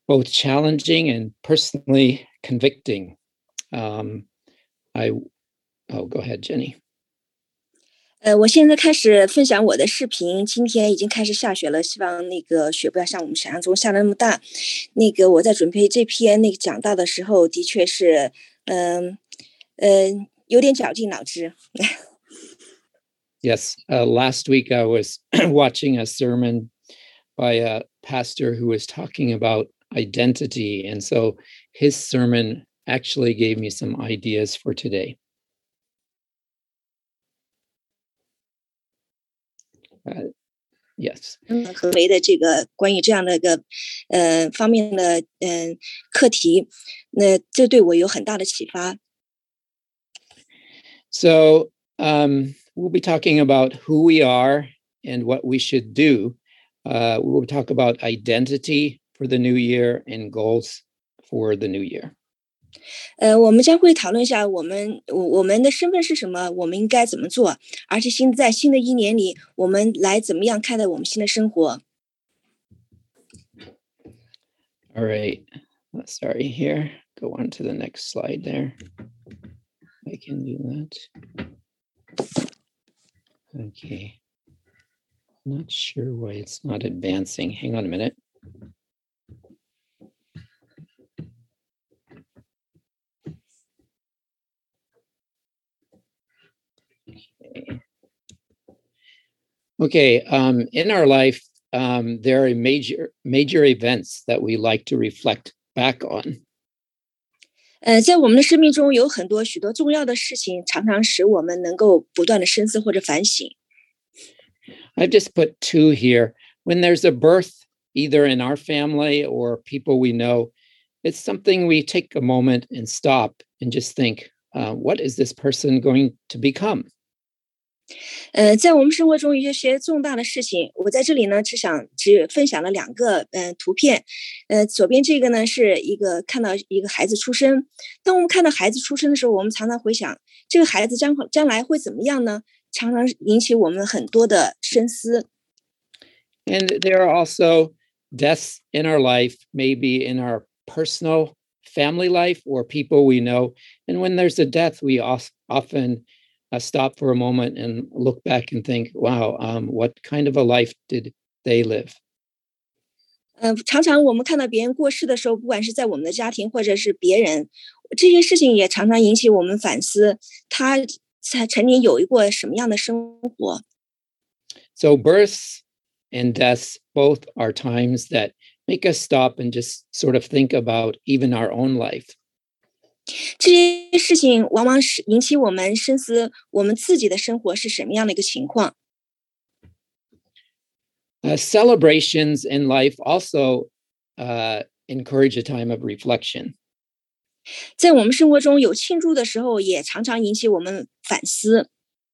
both challenging and personally convicting. Um, I go ahead, Jenny. 我现在开始分享我的视频。今天已经开始下雪了，希望那个雪不要像我们想象中下的那么大。我在准备这篇讲到的时候，的确是，有点绞尽脑汁。 Yes, last week I was watching a sermon by a pastor who was talking about identity, and so his sermon actually gave me some ideas for today. Yes. 为的这个关于这样的一个方面的课题，那这对我有很大的启发。 So we'll be talking about who we are and what we should do. We will talk about identity for the new year and goals for the new year. 我们将会讨论一下我们的身份是什么，我们应该怎么做，而且在新的一年里，我们来怎么样看待我们新的生活。 All right. Sorry, here. Go on to the next slide there. I can do that. Okay. Not sure why it's not advancing. Hang on a minute. Okay. In our life, there are major events that we like to reflect back on. 在我们的生命中有许多重要的事情，常常使我们能够不断的深思或者反省。 I've just put two here. When there's a birth, either in our family or people we know, it's something we take a moment and stop and just think, what is this person going to become? 在我们生活中有一些重大的事情，我在这里呢只分享了2个图片。左边这个呢是看到一个孩子出生。当我们看到孩子出生的时候，我们常常会想，这个孩子将来会怎么样呢？常常引起我们很多的深思。 And there are also deaths in our life, maybe in our personal family life or people we know. And when there's a death, we often stop for a moment and look back and think, wow, what kind of a life did they live? 常常我们看到别人过世的时候，不管是在我们的家庭或者是别人，这些事情也常常引起我们反思，他曾经有过什么样的生活。 So births and deaths both are times that make us stop and just sort of think about even our own life. 这些事情往往是引起我们深思，我们自己的生活是什么样的一个情况。 Celebrations in life also encourage a time of reflection. 在我们生活中有庆祝的时候，也常常引起我们反思。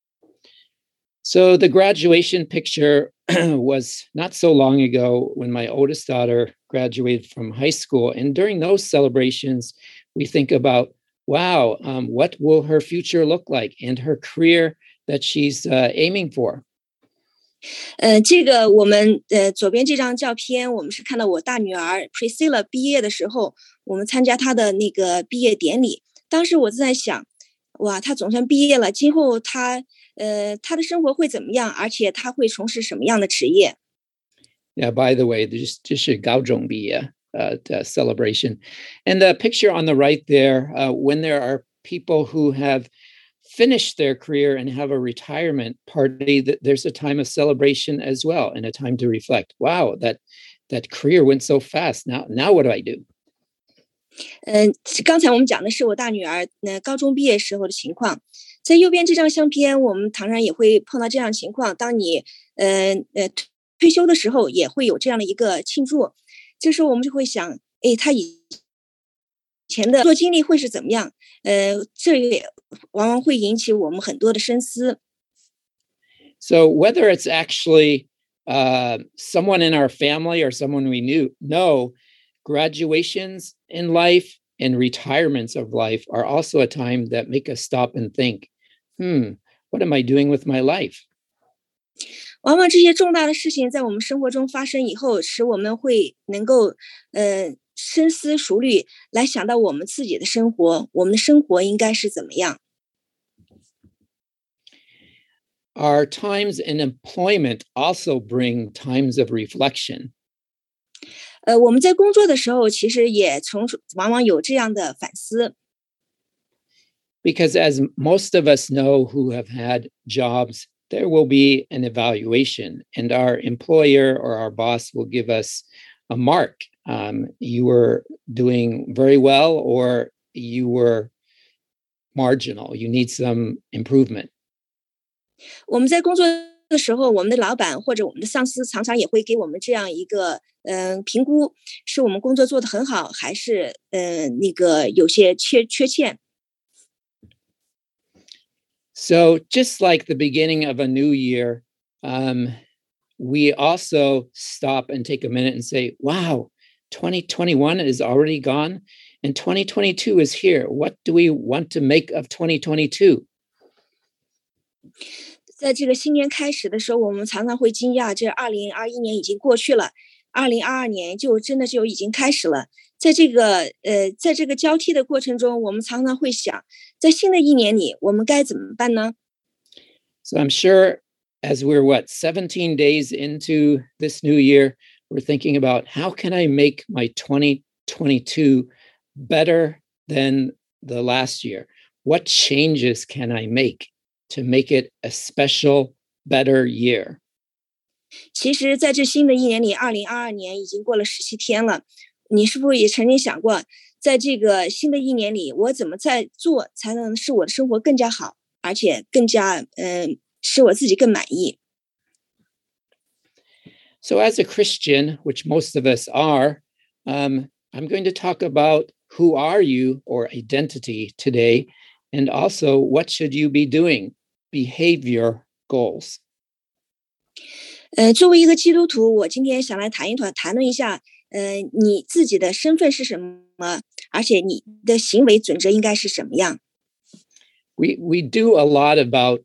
So the graduation picture was not so long ago when my oldest daughter graduated from high school. And during those celebrations, we think about, wow, what will her future look like and her career that she's aiming for. 这个我们左边这张照片，我们是看到我大女儿 Priscilla 毕业的时候，我们参加她的那个毕业典礼。当时我在想，哇，她总算毕业了，今后她的生活会怎么样？而且她会从事什么样的职业？ Yeah, by the way, this is 高中毕业 celebration. And the picture on the right there, when there are people who have finished their career and have a retirement party, there's a time of celebration as well and a time to reflect. Wow, that career went so fast. Now what do I do? 刚才我们讲的是我大女儿高中毕业时候的情况。在右边这张相片，我们常常也会碰到这样的情况。当你退休的时候，也会有这样的一个庆祝。这时候我们就会想，他以前的做经历会是怎么样？这也往往会引起我们很多的深思。 So whether it's actually someone in our family or someone we know, graduations in life and retirements of life are also a time that make us stop and think, what am I doing with my life? 往往这些重大的事情在我们生活中发生以后，使我们会能够深思熟虑来想到我们自己的生活，我们的生活应该是怎么样。 Our times in employment also bring times of reflection. 我们在工作的时候，其实也往往有这样的反思。 Because as most of us know who have had jobs, there will be an evaluation, and our employer or our boss will give us a mark. You were doing very well, or you were marginal. You need some improvement. 我们在工作的时候，我们的老板或者我们的上司常常也会给我们这样一个评估，是我们工作做得很好，还是那个有些缺陷。 So, just like the beginning of a new year, we also stop and take a minute and say, wow, 2021 is already gone and 2022 is here. What do we want to make of 2022? 在这个新年开始的时候，我们常常会惊讶，这2021年已经过去了，2022年就真的就已经开始了。在这个交替的过程中，我们常常会想，在新的一年里，我们该怎么办呢？ So I'm sure as we're 17 days into this new year, we're thinking about how can I make my 2022 better than the last year? What changes can I make to make it a special, better year? 其实在这新的一年里，2022年已经过了17天了，你是不是也曾经想过，在这个新的一年里，我怎么在做才能使我的生活更加好，而且更加使我自己更满意？ So, as a Christian, which most of us are, I'm going to talk about who are you or identity today, and also what should you be doing, behavior goals. 作为一个基督徒，我今天想来谈论一下，你自己的身份是什么，而且你的行为准则应该是什么样。 We do a lot about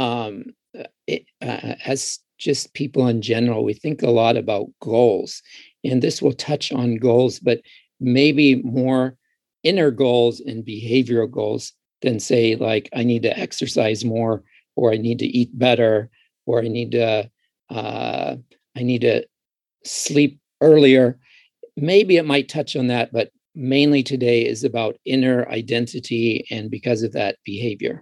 as just people in general. We think a lot about goals, and this will touch on goals, but maybe more inner goals and behavioral goals than say like I need to exercise more, or I need to eat better, or I need to sleep earlier. Maybe it might touch on that, but mainly today is about inner identity and because of that behavior.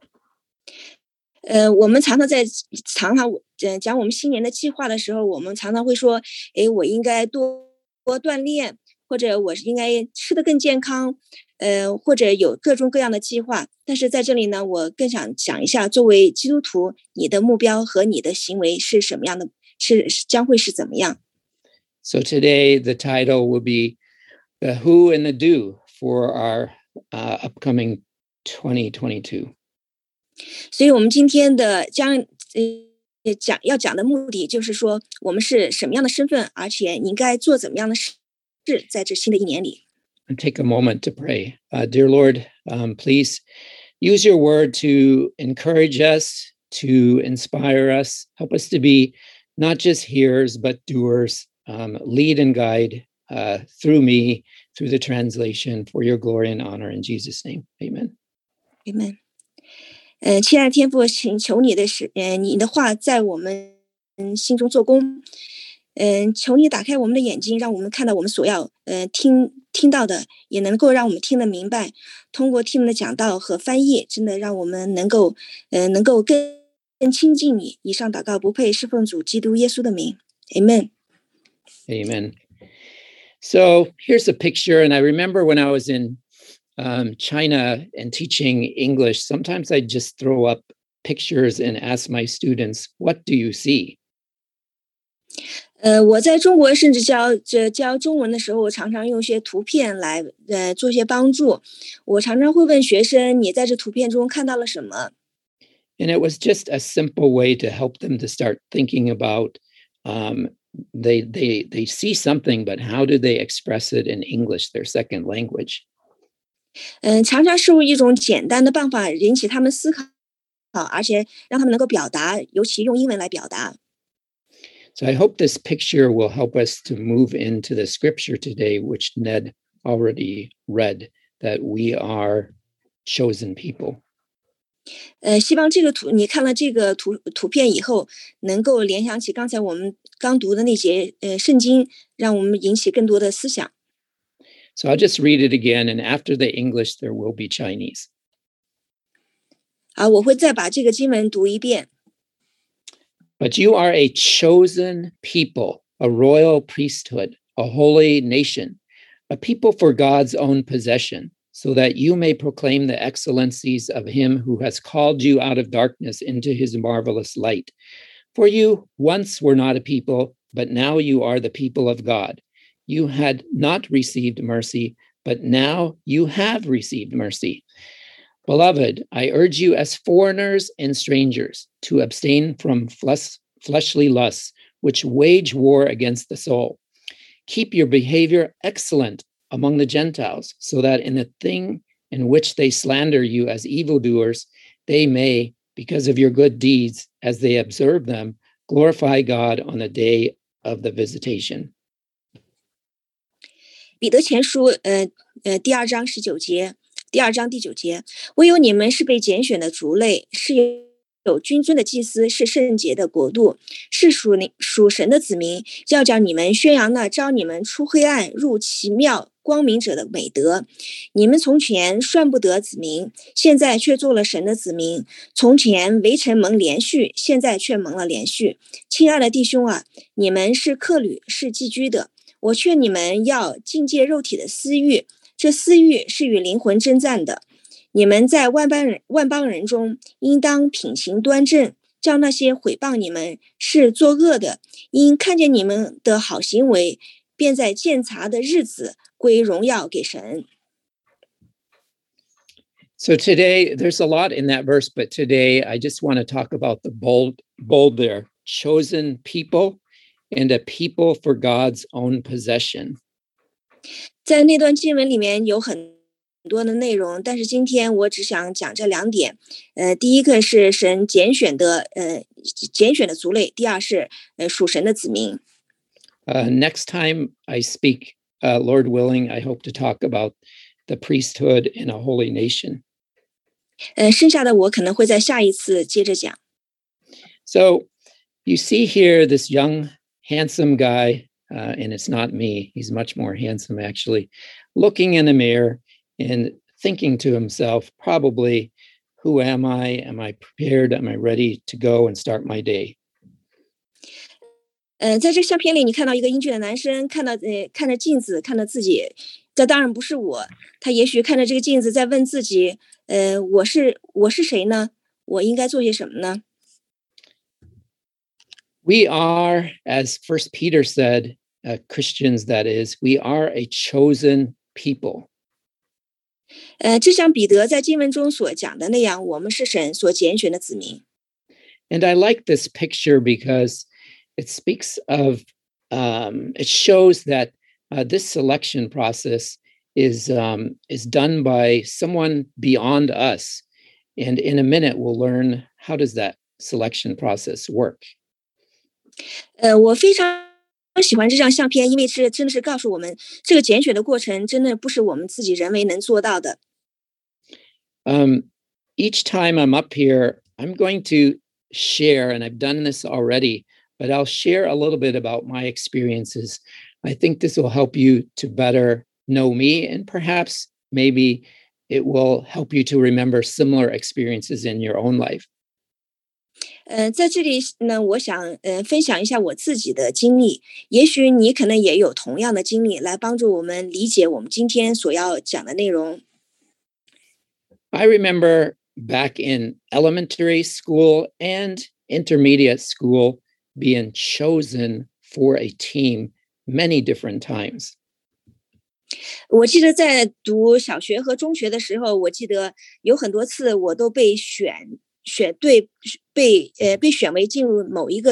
我们常常讲我们新年的计划的时候，我们常常会说，我应该多锻炼，或者我应该吃得更健康，或者有各种各样的计划。但是在这里呢，我更想讲一下，作为基督徒，你的目标和你的行为是什么样的，将会是怎么样。 So today the title will be the who and the do for our upcoming 2022. 所以我们今天的要讲的目的就是说，我们是什么样的身份，而且你应该做怎么样的事，在这新的一年里。 And take a moment to pray. Dear Lord, please use your word to encourage us, to inspire us, help us to be not just hearers, but doers. Lead and guide through me, through the translation, for your glory and honor. In Jesus' name, amen. Amen. 亲爱的天父，请求你的话在我们心中做工。求你打开我们的眼睛，让我们看到我们所要听到的，也能够让我们听得明白。通过听的讲道和翻译，真的让我们能够更亲近你。以上祷告不配侍奉主基督耶稣的名 ，Amen. Amen. So here's a picture, and I remember when I was in China and teaching English, sometimes I just throw up pictures and ask my students, "What do you see?" 我在中国甚至教中文的时候，我常常用一些图片来做一些帮助。我常常会问学生：“你在这图片中看到了什么？” And it was just a simple way to help them to start thinking about they see something, but how do they express it in English, their second language? 常常是一种简单的办法引起他们思考，而且让他们能够表达，尤其用英文来表达。 So I hope this picture will help us to move into the scripture today, which Ned already read, that we are chosen people. 希望这个你看了这个图片以后，能够联想起刚才我们刚读的那节圣经，让我们引起更多的思想。 So I'll just read it again, and after the English, there will be Chinese. 我会再把这个经文读一遍。 But you are a chosen people, a royal priesthood, a holy nation, a people for God's own possession, so that you may proclaim the excellencies of him who has called you out of darkness into his marvelous light. For you once were not a people, but now you are the people of God. You had not received mercy, but now you have received mercy. Beloved, I urge you as foreigners and strangers to abstain from fleshly lusts, which wage war against the soul. Keep your behavior excellent among the Gentiles, so that in the thing in which they slander you as evildoers, they may, because of your good deeds, as they observe them, glorify God on the day of the visitation. 彼得前书第二章第九节，唯有你们是被拣选的族类，是有君尊的祭司，是圣洁的国度，是属神的子民，要叫你们宣扬那招你们出黑暗入奇妙光明者的美德。你们从前算不得子民，现在却做了神的子民；从前围城蒙连续，现在却蒙了连续。亲爱的弟兄啊，你们是客旅，是寄居的。我劝你们要禁戒肉体的私欲，这私欲是与灵魂征战的。你们在万邦人中，应当品行端正，叫那些毁谤你们是作恶的，因看见你们的好行为，便在鉴察的日子归荣耀给神。 So today, there's a lot in that verse, but today I just want to talk about the bold there, chosen people and a people for God's own possession. 在那段经文里面有很多的内容，但是今天我只想讲这两点。第一个是神拣选的族类，第二是属神的子民。 Next time I speak, Lord willing, I hope to talk about the priesthood in a holy nation. 剩下的我可能会在下一次接着讲。 So you see here this young, handsome guy, and it's not me, he's much more handsome actually, looking in a mirror and thinking to himself, probably, who am I? Am I prepared? Am I ready to go and start my day? 在这相片里，你看到一个英俊的男生，看着镜子，看着自己，这当然不是我。他也许看着这个镜子，在问自己，我是谁呢？我应该做些什么呢？ We are, as First Peter said, Christians, that is, we are a chosen people. 就像彼得在经文中所讲的那样，我们是神所拣选的子民。 And I like this picture because it speaks of, it shows that this selection process is done by someone beyond us. And in a minute, we'll learn how does that selection process work. 我非常喜欢这张相片，因为真的是告诉我们，这个拣选的过程真的不是我们自己人为能做到的。 Each time I'm up here, I'm going to share, and I've done this already, but I'll share a little bit about my experiences. I think this will help you to better know me, and perhaps maybe it will help you to remember similar experiences in your own life. 在这里呢，我想分享一下我自己的经历，也许你可能也有同样的经历，来帮助我们理解我们今天所要讲的内容。 I remember back in elementary school and intermediate school being chosen for a team many different times. 我记得在读小学和中学的时候，我记得有很多次我都被选为进入某一个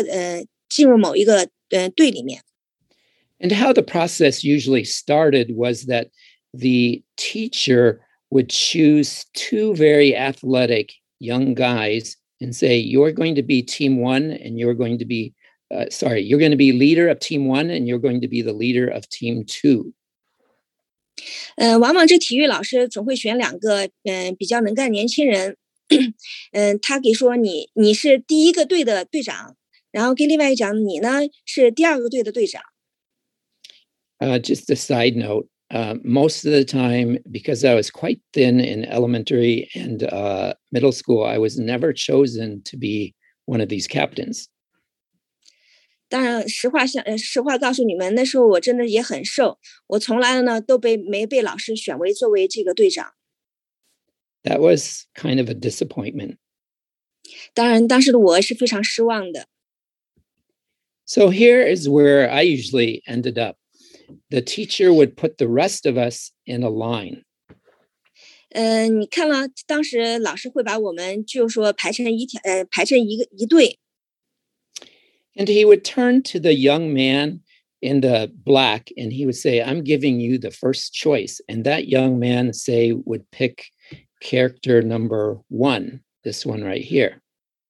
队里面。 And how the process usually started was that the teacher would choose two very athletic young guys and say, you're going to be team one and you're going to be sorry, you're going to be leader of team 1 and you're going to be the leader of team 2. 往往这体育老师总会选2个比较能干年轻人，他给说你是第一个队的队长，然后跟另外一个讲你呢是第2个队的队长。 Just a side note, most of the time, because I was quite thin in elementary and middle school, I was never chosen to be one of these captains. 当然，实话告诉你们，那时候我真的也很瘦，我从来呢都没被老师选为作为这个队长。 That was kind of a disappointment. 当然，当时的我是非常失望的。 So here is where I usually ended up. The teacher would put the rest of us in a line. 你看了，当时老师会把我们就说排成一队。 And he would turn to the young man in the black and he would say, I'm giving you the first choice. And that young man, say, would pick character number 1, this one right here.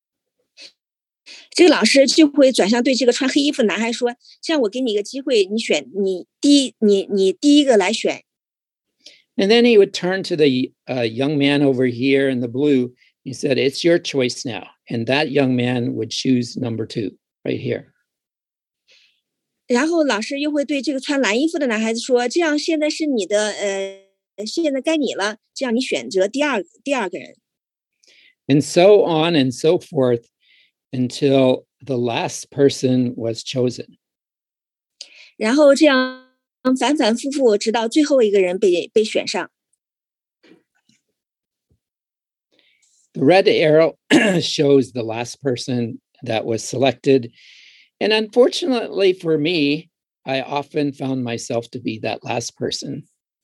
这个老师就会转向对这个穿黑衣服的男孩说：“这样我给你一个机会，你选你第一个来选。” And then he would turn to the young man over here in the blue. He said, it's your choice now. And that young man would choose number 2 right here. 然后老师又会对这个穿蓝衣服的男孩子说：“这样现在是你的，现在该你了，这样你选择第二个人。” And so on and so forth until the last person was chosen. 然后这样反反复复，直到最后一个人被选上。 The red arrow shows the last person that was selected. And unfortunately for me, I often found myself to be that last person.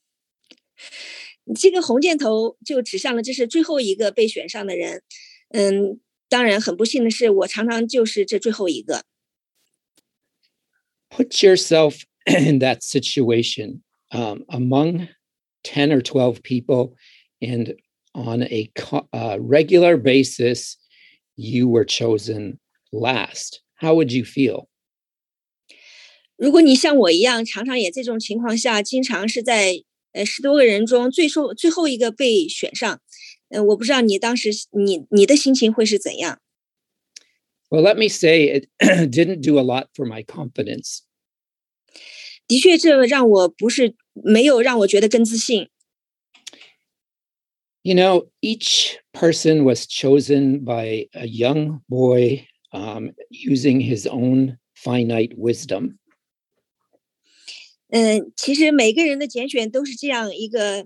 这个红箭头就指向了这是最后一个被选上的人。当然很不幸的是，我常常就是这最后一个。 Put yourself in that situation among 10 or 12 people, and on a regular basis, you were chosen last. How would you feel? 如果你像我一样，常常也这种情况下，经常是在10多个人中最后一个被选上，我不知道你当时你的心情会是怎样。 Well, let me say it didn't do a lot for my confidence. 的确，这没有让我觉得更自信。 You know, each person was chosen by a young boy using his own finite wisdom. 其实每个人的拣选都是这样一个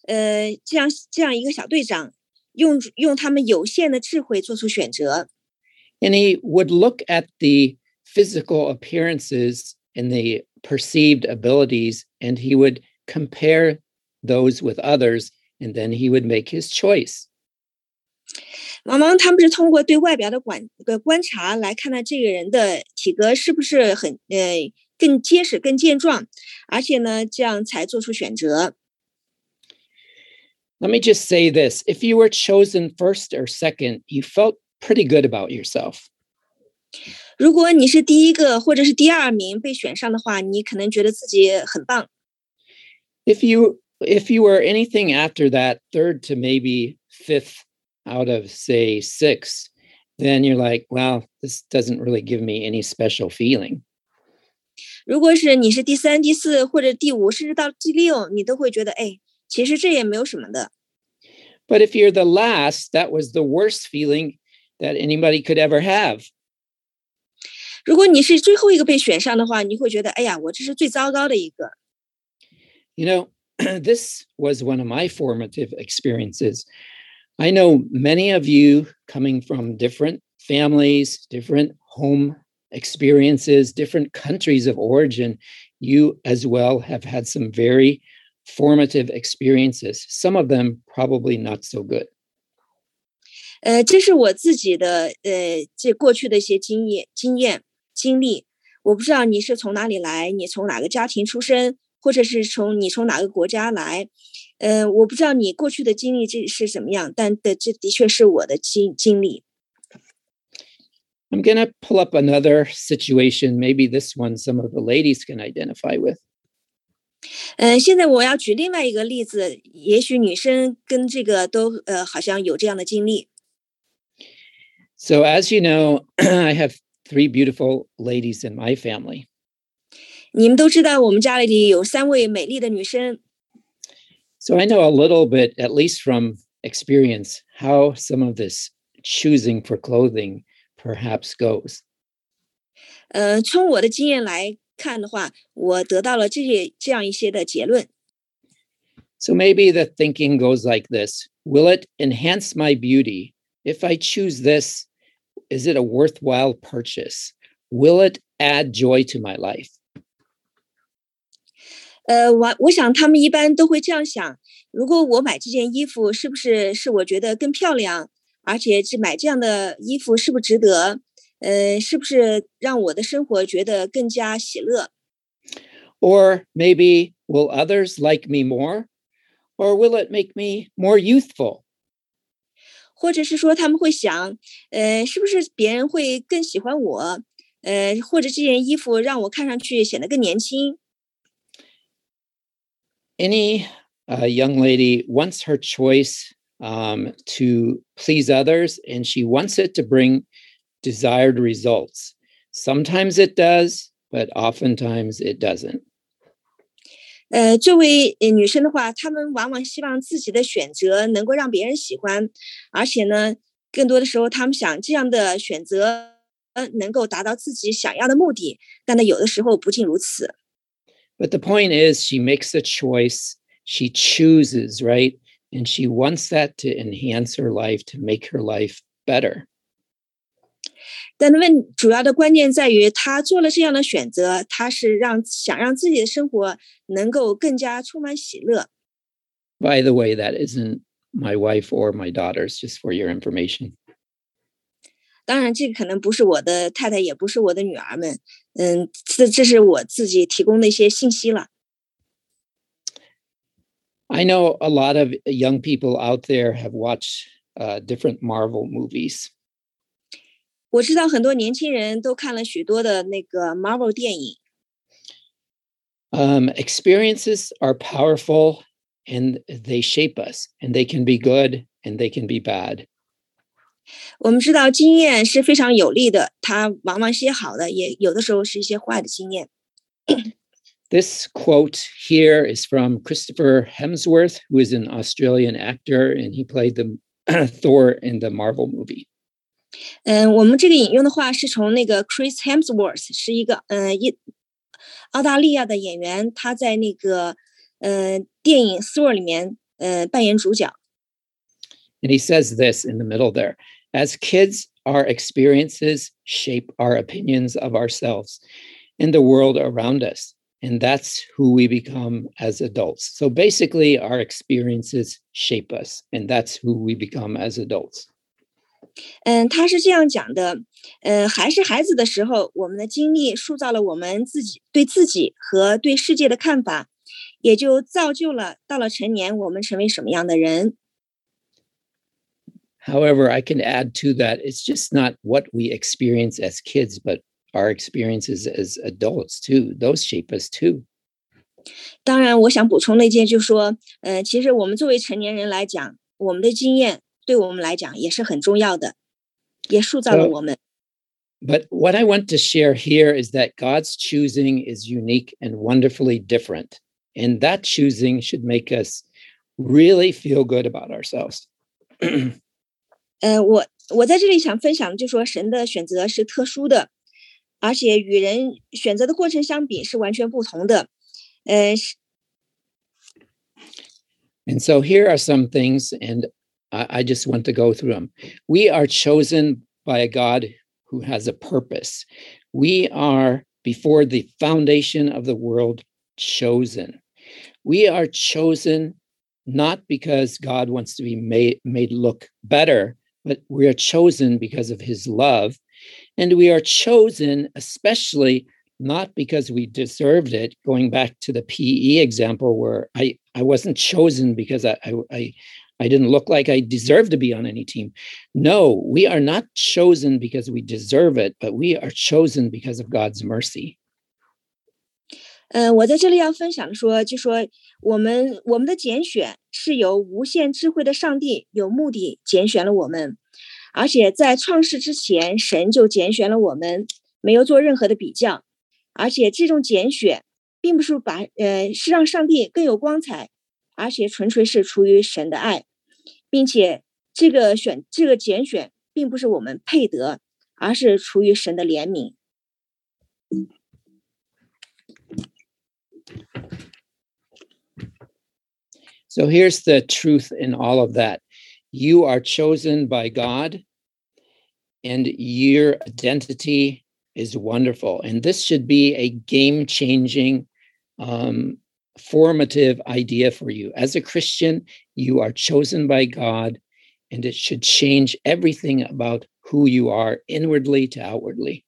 小队长，用他们有限的智慧做出选择。 And he would look at the physical appearances and the perceived abilities, and he would compare those with others, and then he would make his choice. 往往他们是通过对外表的观察来看待这个人的体格是不是很更结实、更健壮，而且呢，这样才做出选择。 Let me just say this. If you were chosen first or second, you felt pretty good about yourself. 如果你是第一个或者是第2名被选上的话，你可能觉得自己很棒。 If you were anything after that, 3rd to maybe 5th out of, say, 6, then you're like, well, this doesn't really give me any special feeling. 如果是你是第3、第4或者第5，甚至到第6，你都会觉得，其实这也没有什么的。 But if you're the last, that was the worst feeling that anybody could ever have. 如果你是最后一个被选上的话，你会觉得，我这是最糟糕的一个。 You know, this was one of my formative experiences. I know many of you coming from different families, different home experiences, different countries of origin, you as well have had some very formative experiences, some of them probably not so good. 这是我自己的这过去的一些经验经历。我不知道你是从哪里来，你从哪个家庭出身，或者是你从哪个国家来。我不知道你过去的经历这是怎么样，但这的确是我的经历。 I'm going to pull up another situation. Maybe this one some of the ladies can identify with. 现在我要举另外一个例子，也许女生跟这个都好像有这样的经历。 So as you know, I have 3 beautiful ladies in my family. 你们都知道，我们家里有3位美丽的女生。 So I know a little bit, at least from experience, how some of this choosing for clothing perhaps goes. 从我的经验来看的话，我得到了这样一些的结论。 So maybe the thinking goes like this: Will it enhance my beauty? If I choose this, is it a worthwhile purchase? Will it add joy to my life? 我想他们一般都会这样想：如果我买这件衣服，是不是我觉得更漂亮？而且买这样的衣服是不是值得？是不是让我的生活觉得更加喜乐？ Or maybe will others like me more? Or will it make me more youthful? 或者是说他们会想，是不是别人会更喜欢我？或者这件衣服让我看上去显得更年轻？ Any young lady wants her choice to please others, and she wants it to bring desired results. Sometimes it does, but oftentimes it doesn't. 作为女生的话，她们往往希望自己的选择能够让别人喜欢，而且呢，更多的时候，她们想这样的选择能够达到自己想要的目的，但呢，有的时候不尽如此。 But the point is, she makes a choice, she chooses, right? And she wants that to enhance her life, to make her life better. 但主要的关键在于，她做了这样的选择，她是想让自己的生活能够更加充满喜乐。 By the way, that isn't my wife or my daughters, just for your information. 当然，这个可能不是我的太太，也不是我的女儿们，这是我自己提供的一些信息了。 I know a lot of young people out there have watched different Marvel movies. 我知道很多年轻人都看了许多的那个 Marvel 电影。 Experiences are powerful and they shape us, and they can be good and they can be bad. 我们知道经验是非常有利的，它往往是些好的，也有的时候是一些坏的经验。 This quote here is from Christopher Hemsworth, who is an Australian actor, and he played the Thor in the Marvel movie. 我们这个引用的话是从那个 Chris Hemsworth， 是一个澳大利亚的演员，他在那个电影 Thor 里面扮演主角。 And he says this in the middle there: As kids, our experiences shape our opinions of ourselves and the world around us. And that's who we become as adults. So basically, our experiences shape us, and that's who we become as adults. 他是这样讲的，还是孩子的时候，我们的经历塑造了我们对自己和对世界的看法，也就造就了到了成年我们成为什么样的人。 However, I can add to that, it's just not what we experience as kids, but our experiences as adults too. Those shape us too. 当然，我想补充的一件就是说，其实我们作为成年人来讲，我们的经验对我们来讲也是很重要的，也塑造了我们。 But what I want to share here is that God's choosing is unique and wonderfully different. And that choosing should make us really feel good about ourselves. 我在这里想分享，就说神的选择是特殊的，而且与人选择的过程相比是完全不同的。 And so here are some things, and I just want to go through them. We are chosen by a God who has a purpose. We are, before the foundation of the world, chosen. We are chosen not because God wants to be made look better, but we are chosen because of his love. And we are chosen especially not because we deserved it. Going back to the PE example where I wasn't chosen because I didn't look like I deserved to be on any team. No, we are not chosen because we deserve it, but we are chosen because of God's mercy. 我在这里要分享说，就说我们的拣选是由无限智慧的上帝有目的拣选了我们，而且在创世之前，神就拣选了我们，没有做任何的比较，而且这种拣选并不是是让上帝更有光彩，而且纯粹是出于神的爱，并且这个拣选并不是我们配得，而是出于神的怜悯。 So here's the truth in all of that. You are chosen by God, and your identity is wonderful. And this should be a game-changing, formative idea for you. As a Christian, you are chosen by God, and it should change everything about who you are inwardly to outwardly.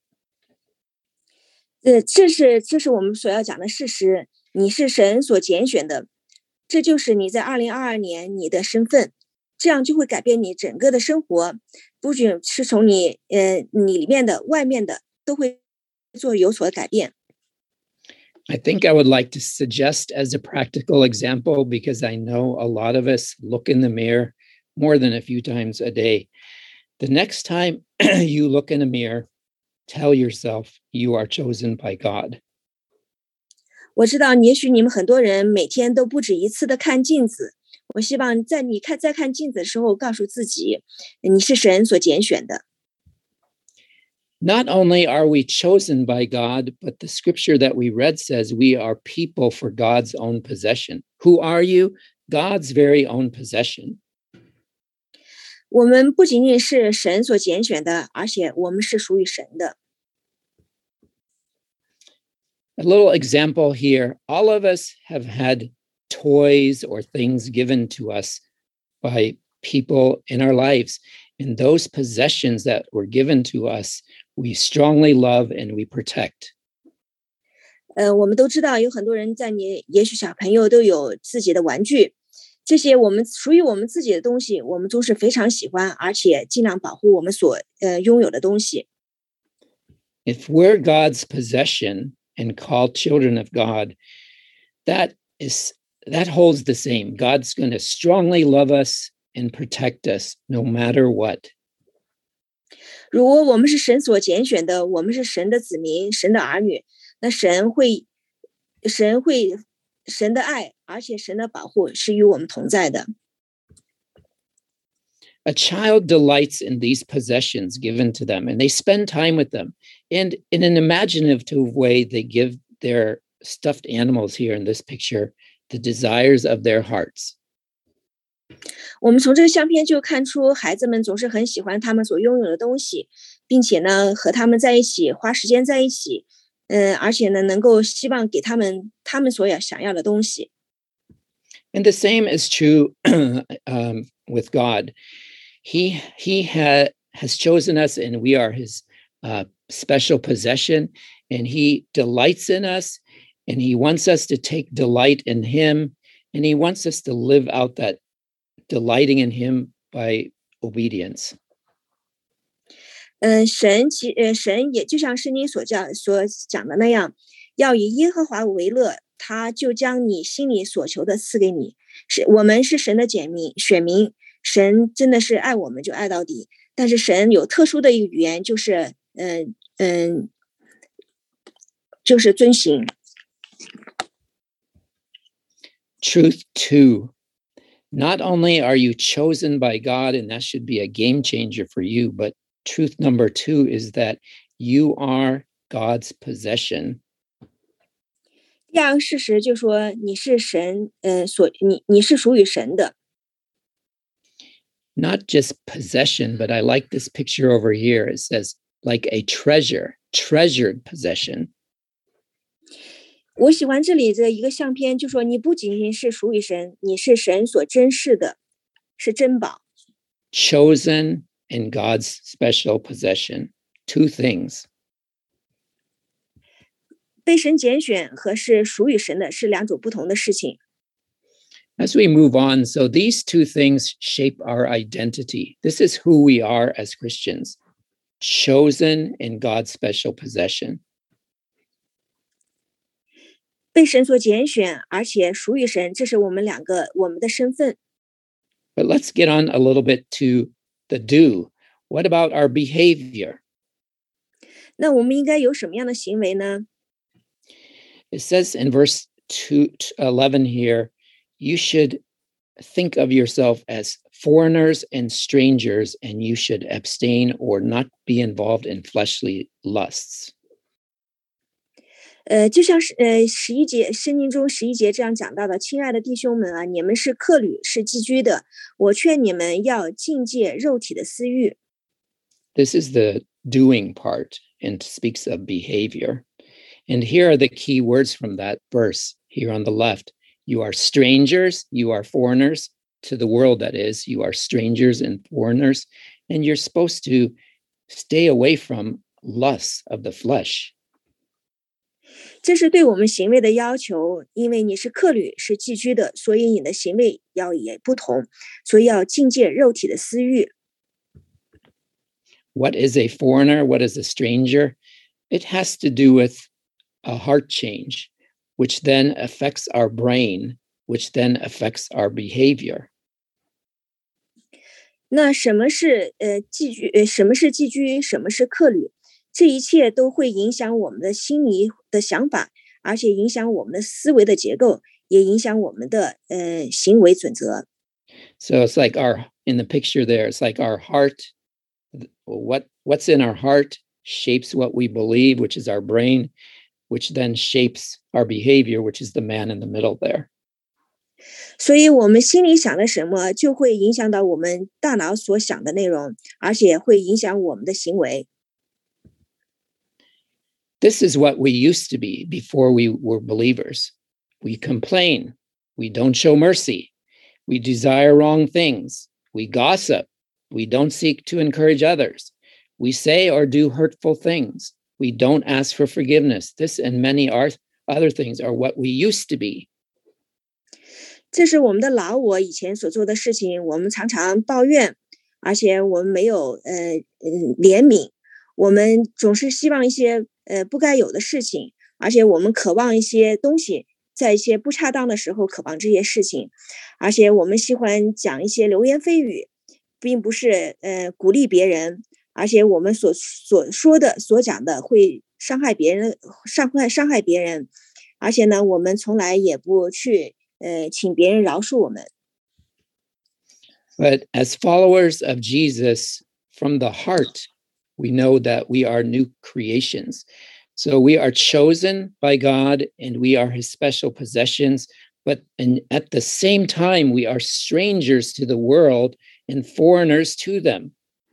这是我们所要讲的事实，你是神所拣选的。这就是你在2022年你的身份，这样就会改变你整个的生活，不仅是从你里面的、外面的都会有所改变。 I think I would like to suggest as a practical example, because I know a lot of us look in the mirror more than a few times a day. The next time you look in a mirror, tell yourself you are chosen by God. 我知道，也许你们很多人每天都不止一次的看镜子。我希望在你在看镜子的时候，告诉自己，你是神所拣选的。 Not only are we chosen by God, but the scripture that we read says we are people for God's own possession. Who are you? God's very own possession. 我们不仅仅是神所拣选的，而且我们是属于神的。 A little example here. All of us have had toys or things given to us by people in our lives. And those possessions that were given to us, we strongly love and we protect. 我们都知道有很多人也许小朋友都有自己的玩具，这些属于我们自己的东西，我们都是非常喜欢，而且尽量保护我们所拥有的东西。 If we're God's possession and called children of God, that holds the same. God's going to strongly love us and protect us no matter what. 如果我们是神所拣选的，我们是神的子民，神的儿女，那神的爱，而且神的保護是與我們同在的。 A child delights in these possessions given to them, and they spend time with them. And in an imaginative way, they give their stuffed animals here in this picture the desires of their hearts. 我们从这个相片就看出，孩子们总是很喜欢他们所拥有的东西，并且呢，和他们在一起，花时间在一起，而且呢，能够希望给他们所想要的东西。 And the same is true with God. He has chosen us, and we are his special possession, and he delights in us, and he wants us to take delight in him, and he wants us to live out that delighting in him by obedience. 神也就像圣经所讲的那样，要以耶和华为乐，他就将你心里所求的赐给你。我们是神的选民，神真的是爱我们就爱到底。但是神有特殊的一个语言，就是遵行。 Truth 2. Not only are you chosen by God, and that should be a game changer for you, but truth number 2 is that you are God's possession. 第二个事实就是说，你是神，你是属于神的。 Not just possession, but I like this picture over here. It says like a treasured possession. 我喜欢这里的一个相片，就说你不仅仅是属于神，你是神所珍视的，是珍宝。 Chosen in God's special possession. 2 things. 被神拣选和是属于神的是两种不同的事情。 As we move on, so these two things shape our identity. This is who we are as Christians, chosen in God's special possession. 被神所拣选，而且属于神，这是我们的身份。 But let's get on a little bit to the do. What about our behavior? 那我们应该有什么样的行为呢？ It says in verse 11 here, you should think of yourself as foreigners and strangers, and you should abstain or not be involved in fleshly lusts. 就像是11节圣经中11节这样讲到的，亲爱的弟兄们啊，你们是客旅，是寄居的，我劝你们要禁戒肉体的私欲。 This is the doing part and speaks of behavior. And here are the key words from that verse here on the left. You are strangers, you are foreigners to the world, that is, you are strangers and foreigners, and you're supposed to stay away from lusts of the flesh. 这是对我们行为的要求，因为你是客旅，是寄居的，所以你的行为也不同，所以要禁戒肉体的私欲。 What is a foreigner? What is a stranger? It has to do with a heart change, which then affects our brain, which then affects our behavior. 那什么是寄居？什么是寄居？什么是客旅？这一切都会影响我们的心理的想法，而且影响我们的思维的结构，也影响我们的行为准则。 So it's like in the picture there, it's like our heart. What's in our heart shapes what we believe, which is our brain, which then shapes our behavior, which is the man in the middle there. 所以我们心里想的什么，就会影响到我们大脑所想的内容，而且会影响我们的行为。 This is what we used to be before we were believers. We complain. We don't show mercy. We desire wrong things. We gossip. We don't seek to encourage others. We say or do hurtful things. We don't ask for forgiveness. This and many other things are what we used to be. 这是我们的老我以前所做的事情，我们常常抱怨，而且我们没有怜悯，我们总是希望一些不该有的事情，而且我们渴望一些东西，在一些不恰当的时候渴望这些事情，而且我们喜欢讲一些流言蜚语，并不是鼓励别人，而且我们所说的所讲的会伤害别人，而且呢，我们从来也不去请别人饶恕我们。 But as followers of Jesus, from the heart, we know that we are new creations. So we are chosen by God and we are his special possessions. And at the same time, we are strangers to the world and foreigners to them.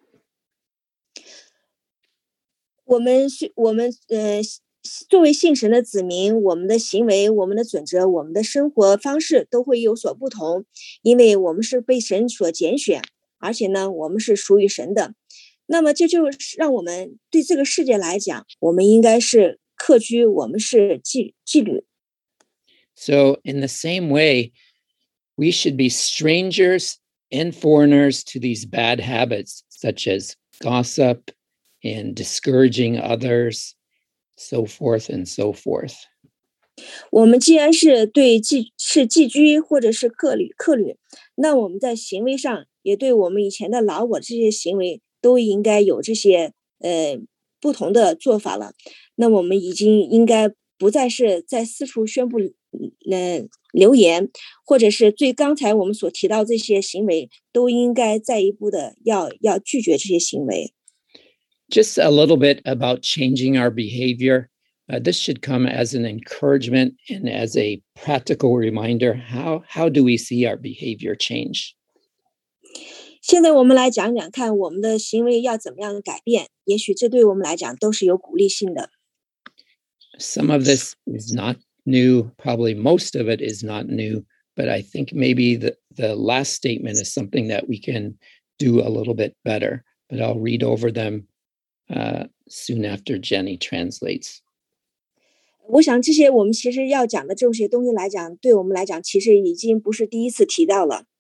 我们作为信神的子民，我们的行为、我们的准则、我们的生活方式都会有所不同，因为我们是被神所拣选，而且呢，我们是属于神的。那么这就让我们对这个世界来讲，我们应该是客居，我们是寄旅。 So in the same way, we should be strangers and foreigners to these bad habits, such as gossip and discouraging others, so forth and so forth. 我们既然是寄居或者是客旅，那我们在行为上也对我们以前的老我这些行为都应该有这些不同的做法了。那我们已经应该不再是在四处宣布流言，或者是刚才我们所提到这些行为，都应该再一步的要拒绝这些行为。 Just a little bit about changing our behavior. This should come as an encouragement and as a practical reminder. How do we see our behavior change? 现在我们来讲讲看我们的行为要怎么样的改变，也许这对我们来讲都是有鼓励性的。 Some of this is not new. Probably most of it is not new. But I think maybe the last statement is something that we can do a little bit better. But I'll read over them soon after Jenny translates. 我想这些我们其实要讲的这些东西来讲，对我们来讲，其实已经不是第一次提到了。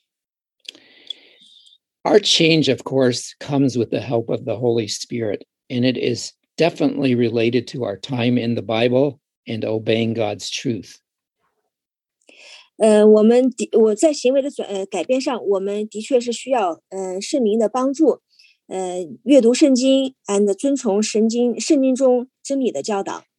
Our change, of course, comes with the help of the Holy Spirit, and it is definitely related to our time in the Bible and obeying God's truth. 我在行为的改变上，我们的确是需要圣灵的帮助，阅读圣经，遵从圣经中真理的教导。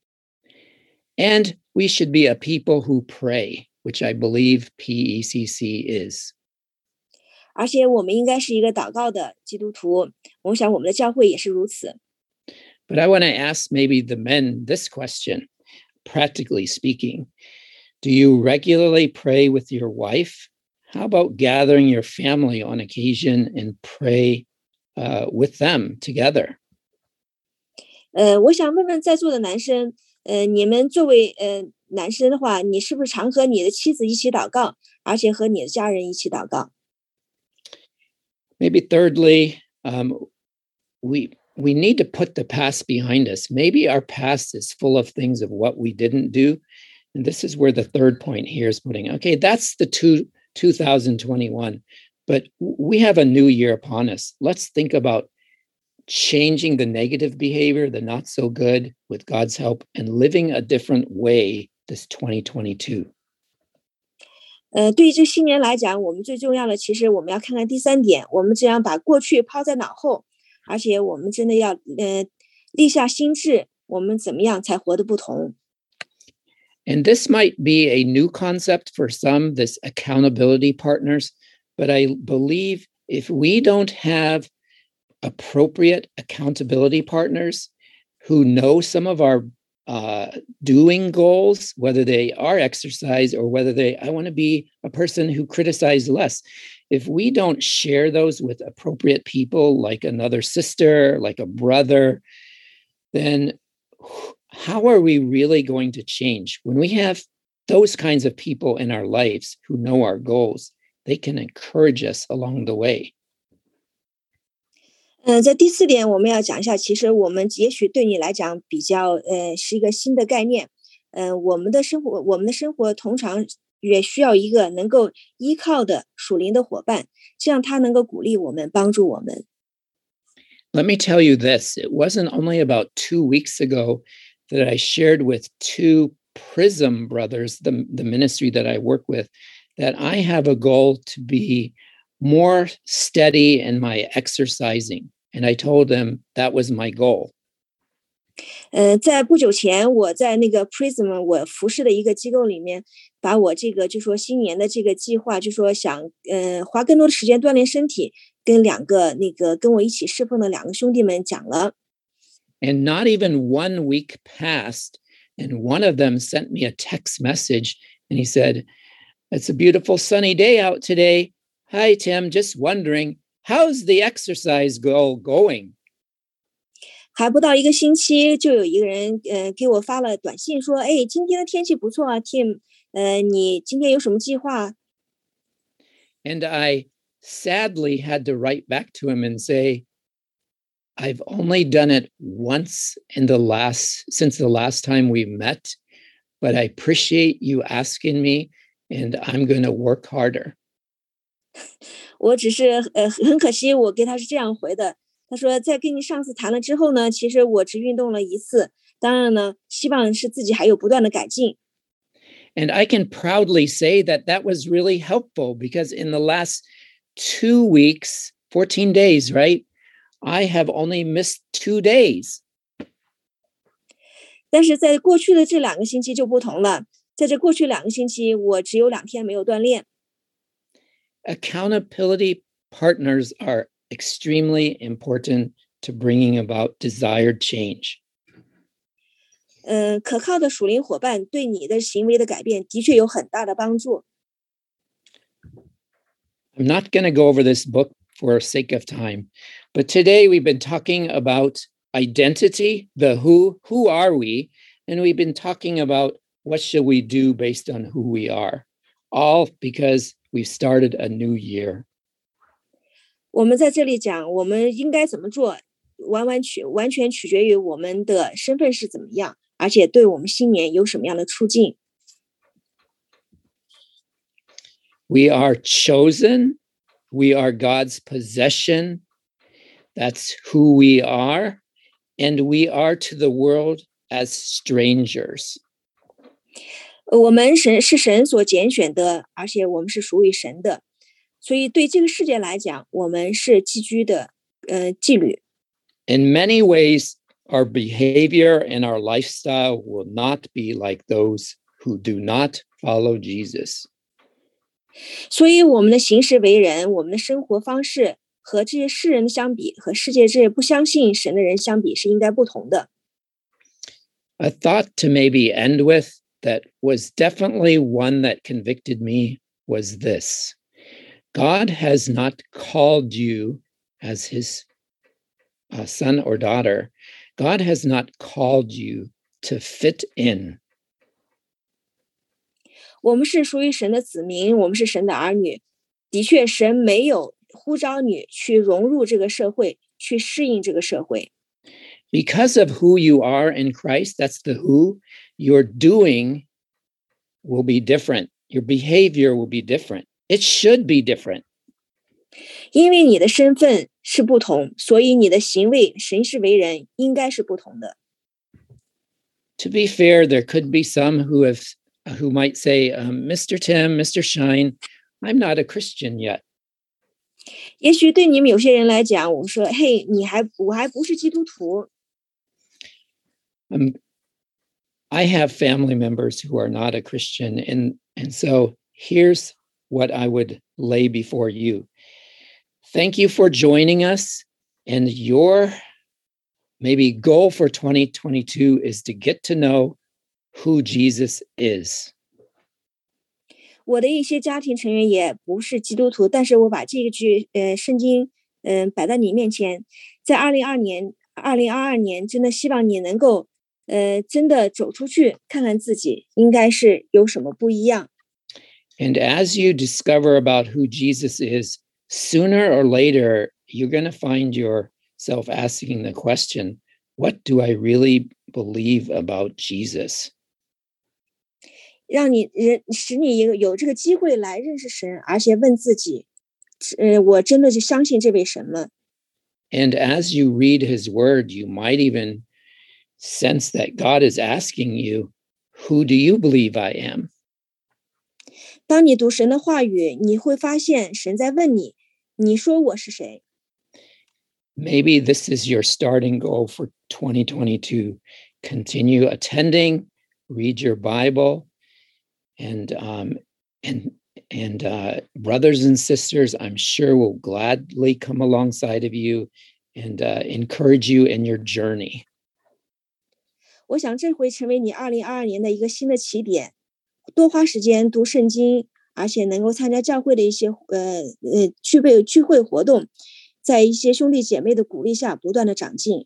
And we should be a people who pray, which I believe PECC is. 而且我们应该是一个祷告的基督徒，我想我们的教会也是如此。 But I want to ask maybe the men this question, practically speaking. Do you regularly pray with your wife? How about gathering your family on occasion and pray with them together? 我想问问在座的男生，你们作为男生的话，你是不是常和你的妻子一起祷告，而且和你的家人一起祷告？ Maybe thirdly, we need to put the past behind us. Maybe our past is full of things of what we didn't do. And this is where the third point here is putting, okay, that's the 2021, but we have a new year upon us. Let's think about changing the negative behavior, the not so good, with God's help, and living a different way this 2022. 对于这新年来讲，我们最重要的，其实我们要看看第三点，我们这样把过去抛在脑后，而且我们真的要立下心志，我们怎么样才活得不同。 And this might be a new concept for some, this accountability partners, but I believe if we don't have appropriate accountability partners who know some of our doing goals, whether they are exercise or whether I want to be a person who criticizes less. If we don't share those with appropriate people, like another sister, like a brother, then how are we really going to change? When we have those kinds of people in our lives who know our goals, they can encourage us along the way. 在第四点，我们要讲一下，其实我们也许对你来讲比较是一个新的概念。我们的生活通常也需要一个能够依靠的属灵的伙伴，这样他能够鼓励我们，帮助我们。 Let me tell you this. It wasn't only about 2 weeks ago that I shared with two Prism brothers, the ministry that I work with, that I have a goal to be more steady in my exercising. And I told them that was my goal. 在不久前，我在那个 Prism 我服侍的一个机构里面，把我这个就说新年的这个计划，就说想花更多的时间锻炼身体，跟两个跟我一起侍奉的两个兄弟们讲了。 And not even 1 week passed, and one of them sent me a text message, and he said, "It's a beautiful sunny day out today. Hi, Tim, just wondering, how's the exercise goal going?" 还不到一个星期，就有一个人给我发了短信说：“哎，今天的天气不错啊 ，Tim，你今天有什么计划？” And I sadly had to write back to him and say, I've only done it once since the last time we met, but I appreciate you asking me, and I'm going to work harder. 我只是很可惜，我给他是这样回的。他说，在跟你上次谈了之后呢，其实我只运动了一次，当然呢，希望是自己还有不断的改进。 And I can proudly say that was really helpful because in the last 2 weeks, 14 days, right? I have only missed 2 days. 但是在过去的这2个星期就不同了，在这过去2个星期，我只有2天没有锻炼。 Accountability partners are extremely important to bringing about desired change. 可靠的属灵伙伴对你的行为的改变的确有很大的帮助。 I'm not going to go over this book for sake of time, but today we've been talking about identity, the who are we? And we've been talking about what should we do based on who we are, all because we've started a new year. 我们在这里讲我们应该怎么做，完全取决于我们的身份是怎么样， 而且对我们新年有什么样的促进。 We are chosen. We are God's possession. That's who we are. And we are to the world as strangers. 我们是神所拣选的，而且我们是属于神的，所以对这个世界来讲，我们是寄居的妓女。 In many ways, our behavior and our lifestyle will not be like those who do not follow Jesus. 所以我们的行事为人，我们的生活方式和这些世人相比，和世界这些不相信神的人相比，是应该不同的。 A thought to maybe end with that was definitely one that convicted me was this: God has not called you as his son or daughter. God has not called you to fit in. 我们是属于神的子民，我们是神的儿女。的确，神没有呼召你去融入这个社会，去适应这个社会。 Because of who you are in Christ, that's the who, your doing will be different. Your behavior will be different. It should be different. 因为你的身份是不同，所以你的行为、行事为人应该是不同的。 To be fair, there could be some who might say, Mr. Tim, Mr. Shine, I'm not a Christian yet. 也许对你们有些人来讲，我说，嘿，我还不是基督徒。 I have family members who are not a Christian, and so here's what I would lay before you. Thank you for joining us, and your maybe goal for 2022 is to get to know who Jesus is. 我的一些家庭成员也不是基督徒，但是我把这个句圣经摆在你面前，在2022年，真的希望你能够真的走出去，看看自己应该是有什么不一样。 And as you discover about who Jesus is, sooner or later, you're going to find yourself asking the question, what do I really believe about Jesus? 使你有这个机会来认识神，而且问自己，我真的是相信这位神吗？ And as you read his word, you might even sense that God is asking you, who do you believe I am? 当你读神的话语，你会发现神在问你，你说我是谁？ Maybe this is your starting goal for 2022. Continue attending, read your Bible, and brothers and sisters, I'm sure, will gladly come alongside of you and encourage you in your journey. 我想这会成为你2022年的一个新的起点，多花时间读圣经，而且能够参加教会的一些聚会活动，在一些兄弟姐妹的鼓励下，不断的长进。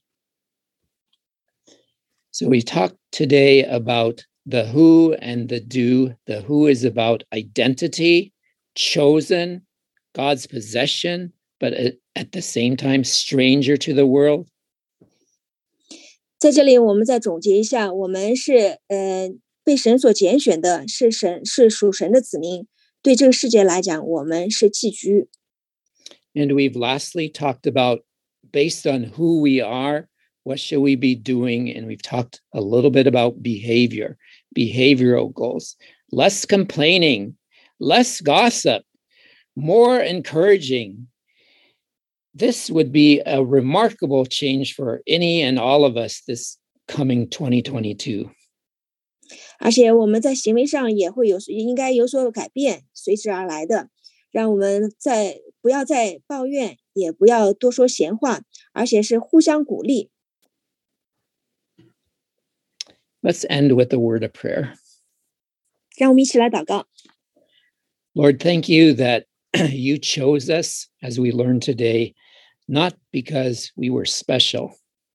So we talked today about the who and the do. The who is about identity, chosen, God's possession, but at the same time, stranger to the world. 在这里，我们再总结一下，我们是被神所拣选的，是属神的子民。对这个世界来讲，我们是寄居。 And we've lastly talked about, based on who we are, what should we be doing? And we've talked a little bit about behavioral goals, less complaining, less gossip, more encouraging. This would be a remarkable change for any and all of us this coming 2022. 而且我们在行为上也应该有所改变，随之而来的。让我们不要再抱怨，也不要多说闲话，而且是互相鼓励。 Let's end with a word of prayer. 让我们一起来祷告。 Lord, thank you that you chose us, as we learned today, not because we were special.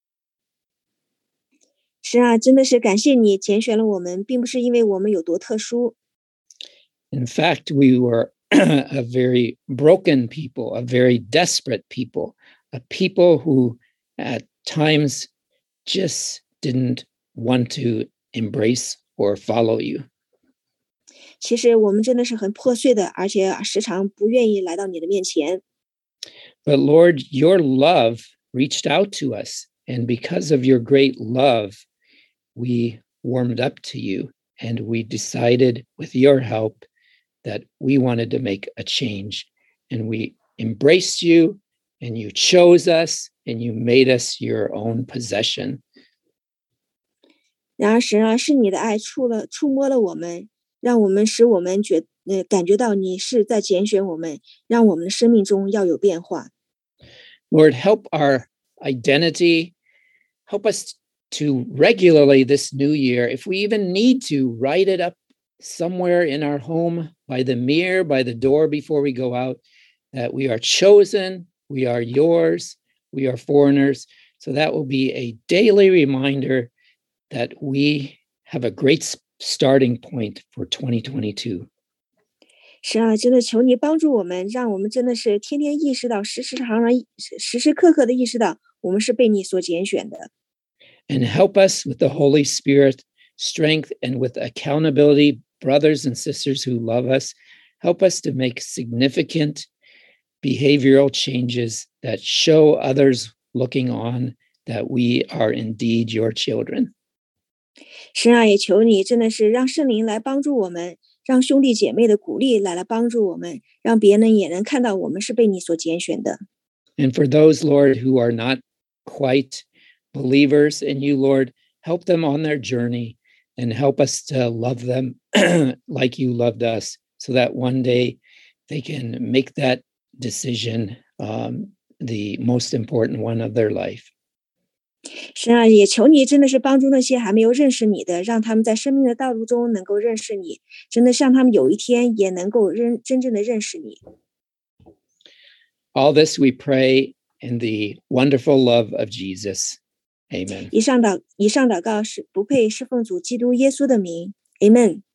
是啊，真的是感谢你拣选了我们，并不是因为我们有多特殊。 In fact, we were a very broken people, a very desperate people, a people who at times just didn't want to embrace or follow you. 其实我们真的是很破碎的，而且时常不愿意来到你的面前。 But Lord, your love reached out to us. And because of your great love, we warmed up to you. And we decided with your help that we wanted to make a change. And we embraced you, and you chose us, and you made us your own possession. 然而神啊，是你的爱触摸了我们，让我们使我们感觉到你是在拣选我们，让我们的生命中要有变化。 Lord, help our identity. Help us to regularly this new year, if we even need to, write it up somewhere in our home, by the mirror, by the door before we go out, that we are chosen, we are yours, we are foreigners. So that will be a daily reminder that we have a great starting point for 2022. 神啊，真的求你帮助我们，让我们真的是天天意识到，时时刻刻的意识到，我们是被你所拣选的。 And help us with the Holy Spirit, strength, and with accountability, brothers and sisters who love us. Help us to make significant behavioral changes that show others looking on that we are indeed your children. 神啊，也求你真的是让圣灵来帮助我们，让兄弟姐妹的鼓励来帮助我们，让别人也能看到我们是被你所拣选的。 And for those, Lord, who are not quite believers in you, Lord, help them on their journey and help us to love them like you loved us, so that one day they can make that decision, the most important one of their life. 神啊，也求你真的是帮助那些还没有认识你的，让他们在生命的道路中能够认识你，真的让他们有一天也能够真正的认识你。 All this we pray in the wonderful love of Jesus. Amen. 以上祷告是不配是奉主基督耶稣的名。Amen.